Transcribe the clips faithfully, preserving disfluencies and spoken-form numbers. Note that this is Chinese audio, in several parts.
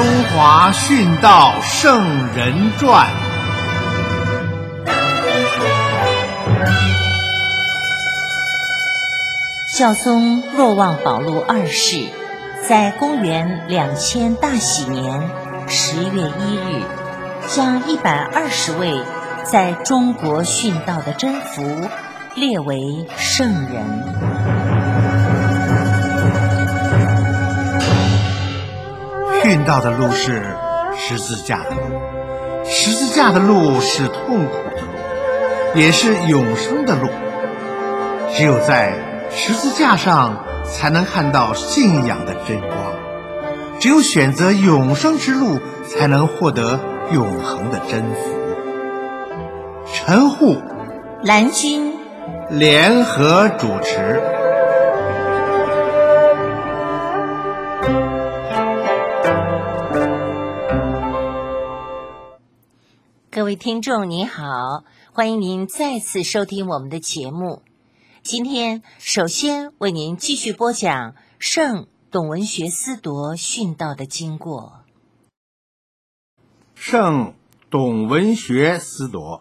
中华殉道圣人传》。 孝宗若望保禄二世在公元两千大喜年十月一日，将一百二十位在中国殉道的真福列为圣人。 殉道的路是十字架的路，十字架的路是痛苦的路，也是永生的路。只有在十字架上才能看到信仰的真光，只有选择永生之路，才能获得永恒的真福。陈护、 蓝军联合主持。 各位听众你好，欢迎您再次收听我们的节目。今天首先为您继续播讲圣董文学司铎殉道的经过。 圣董文学司铎。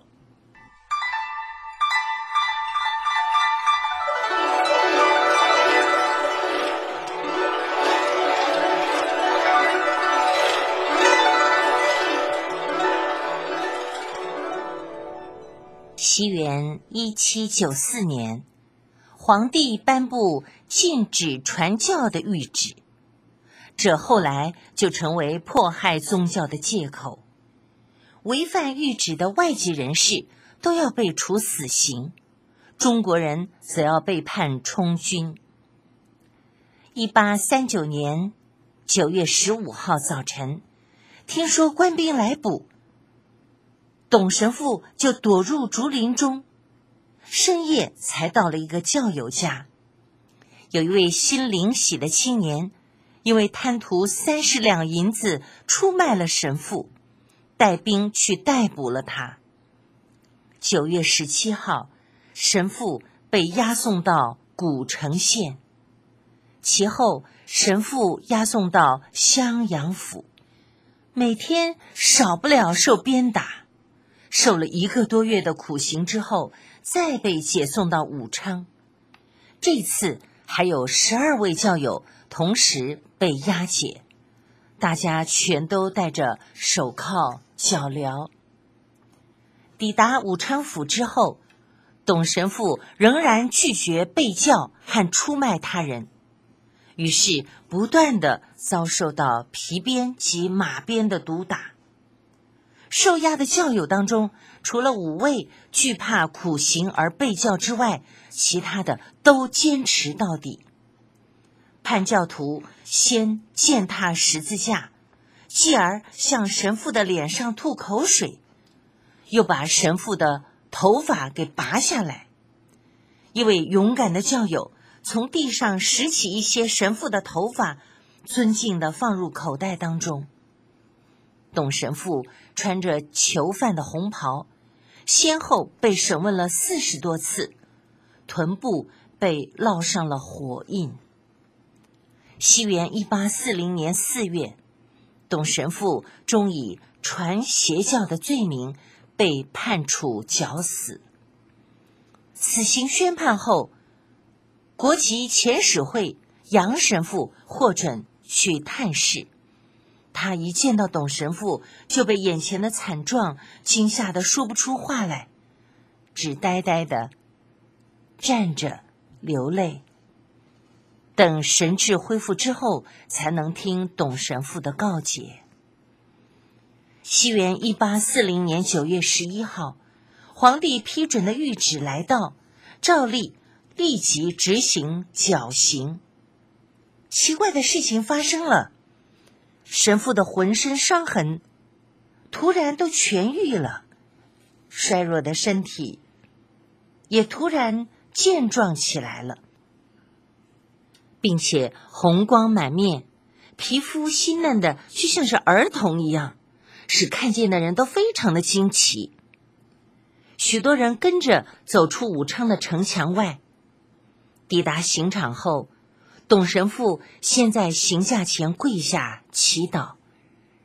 西元一七九四年，皇帝颁布禁止传教的谕旨，这后来就成为迫害宗教的借口。违反谕旨的外籍人士都要被处死刑，中国人则要被判充军。一八三九年九月十五号早晨，听说官兵来捕，董神父就躲入竹林中，深夜才到了一个教友家。有一位新领洗的青年，因为贪图三十两银子出卖了神父，带兵去逮捕了他。九月十七号，神父被押送到古城县，其后神父押送到襄阳府，每天少不了受鞭打。受了一个多月的苦刑之后，再被解送到武昌。这次还有十二位教友同时被押解，大家全都戴着手铐脚镣。抵达武昌府之后，董神父仍然拒绝被教和出卖他人，于是不断地遭受到皮鞭及马鞭的毒打。受押的教友当中，除了五位惧怕苦刑而被教之外，其他的都坚持到底。叛教徒先践踏十字架，继而向神父的脸上吐口水，又把神父的头发给拔下来。一位勇敢的教友从地上拾起一些神父的头发，尊敬地放入口袋当中。董神父穿着囚犯的红袍，先后被审问了四十多次，臀部被烙上了火印。西元一八四零年四月，董神父终以传邪教的罪名被判处绞死。死刑宣判后，国籍遣使会杨神父获准去探视。他一见到董神父，就被眼前的惨状惊吓得说不出话来，只呆呆地站着流泪。等神志恢复之后，才能听董神父的告解。西元一八四零年九月十一号，皇帝批准的谕旨来到，照例立即执行绞刑。奇怪的事情发生了，神父的浑身伤痕突然都痊愈了，衰弱的身体也突然健壮起来了，并且红光满面，皮肤细嫩的就像是儿童一样，使看见的人都非常的惊奇。许多人跟着走出武昌的城墙外，抵达刑场后，董神父先在刑架前跪下祈祷，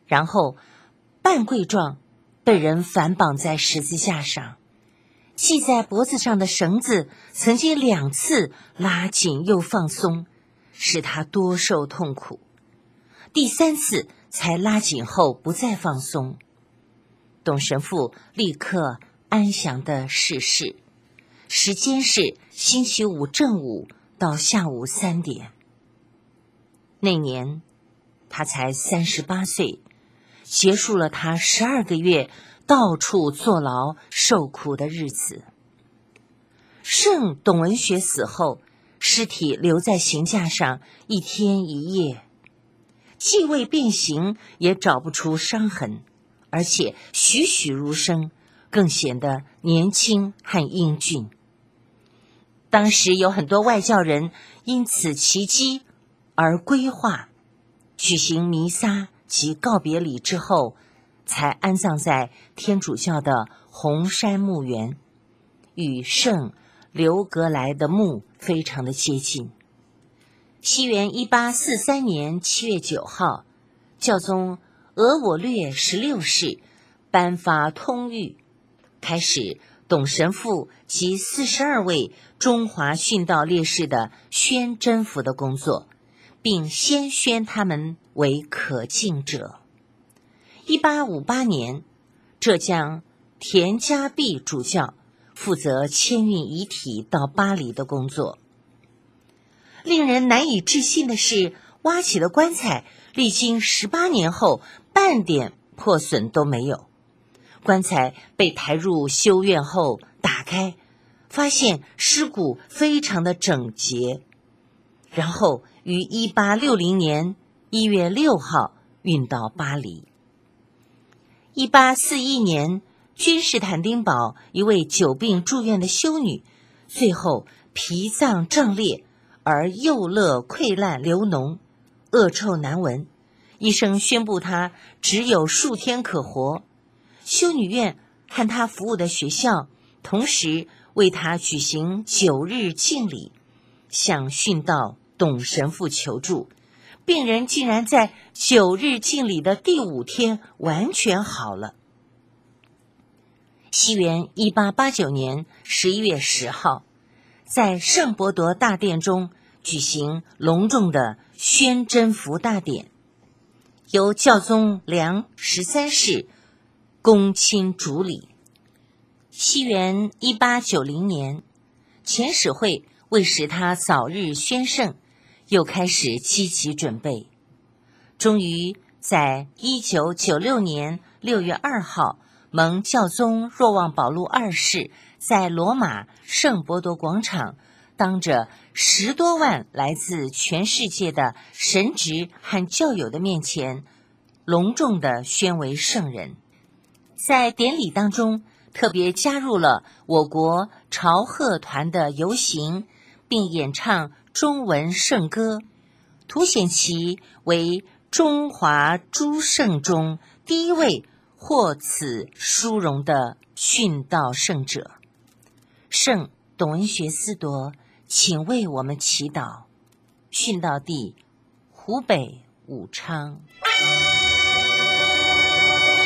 然后半跪状被人反绑在十字架上，系在脖子上的绳子曾经两次拉紧又放松，使他多受痛苦。第三次才拉紧后不再放松。董神父立刻安详地逝世，时间是星期五正午到下午三点。那年他才三十八岁，结束了他十二个月到处坐牢受苦的日子。圣董文学死后，尸体留在刑架上一天一夜，既未变形，也找不出伤痕，而且栩栩如生，更显得年轻和英俊。当时有很多外教人因此奇迹而规划举行弥撒及告别礼之后，才安葬在天主教的红山墓园，与圣刘格莱的墓非常的接近。西元一八四三年七月九号，教宗额我略十六世颁发通谕，开始董神父及四十二位中华殉道烈士的宣真符的工作，并先宣他们为可敬者。一八五八年，浙江田家弼主教负责迁运遗体到巴黎的工作。令人难以置信的是，挖起的棺材历经十八年后半点破损都没有。棺材被抬入修院后打开，发现尸骨非常的整洁，然后于一八六零年一月六号运到巴黎。一八四一年，君士坦丁堡一位久病住院的修女，最后脾脏胀裂而右肋溃烂流脓，恶臭难闻，医生宣布她只有数天可活。修女院和她服务的学校同时为她举行九日敬礼，向殉道董神父求助。病人竟然在九日敬礼的第五天完全好了。西元一八八九年十一月十号，在圣伯多大殿中举行隆重的宣真符大典，由教宗良十三世恭亲主礼。西元一八九零年，遣使会为使他早日宣圣，又开始积极准备。终于在一九九六年六月二号，蒙教宗若望保禄二世在罗马圣伯多广场，当着十多万来自全世界的神职和教友的面前，隆重地宣为圣人。在典礼当中，特别加入了我国朝贺团的游行，并演唱中文圣歌，凸显其为中华诸圣中第一位获此殊荣的殉道圣者。圣董文学司铎，请为我们祈祷。殉道地湖北武昌。